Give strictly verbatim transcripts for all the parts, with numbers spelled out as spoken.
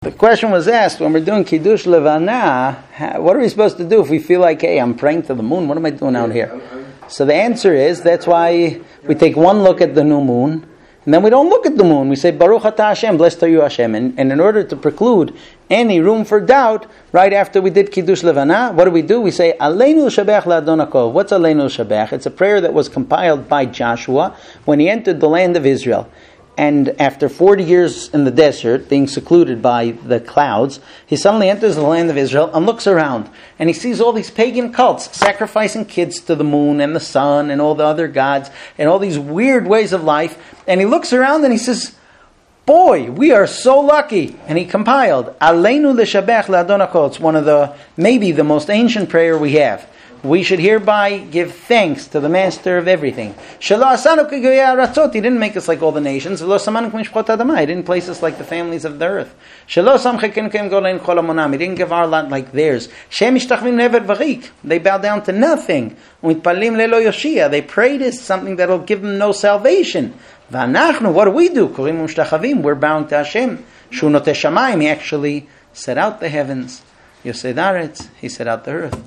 The question was asked, when we're doing Kiddush Levana, what are we supposed to do if we feel like, hey, I'm praying to the moon, what am I doing out here? So the answer is, that's why we take one look at the new moon, and then we don't look at the moon. We say, Baruch Atah Hashem, blessed are you Hashem. And, and in order to preclude any room for doubt, right after we did Kiddush Levana, what do we do? We say, Aleinu Shabach La'adon HaKol. What's Aleinu Shabach? It's a prayer that was compiled by Joshua when he entered the land of Israel. And after forty years in the desert, being secluded by the clouds, he suddenly enters the land of Israel and looks around. And he sees all these pagan cults sacrificing kids to the moon and the sun and all the other gods and all these weird ways of life. And he looks around and he says, boy, we are so lucky. And he compiled, Aleinu L'Shabech La'adon HaKol. It's one of the, maybe the most ancient prayer we have. We should hereby give thanks to the Master of everything. He didn't make us like all the nations. He didn't place us like the families of the earth. He didn't give our lot like theirs. They bow down to nothing. They pray to something that will give them no salvation. What do we do? We're bound to Hashem. He actually set out the heavens. He set out the earth.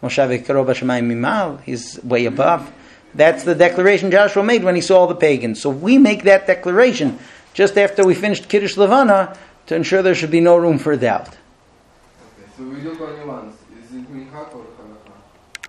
He's way above. That's the declaration Joshua made when he saw all the pagans. So we make that declaration just after we finished Kiddush Levana to ensure there should be no room for doubt. Okay, so we look on nuance. Is it mincha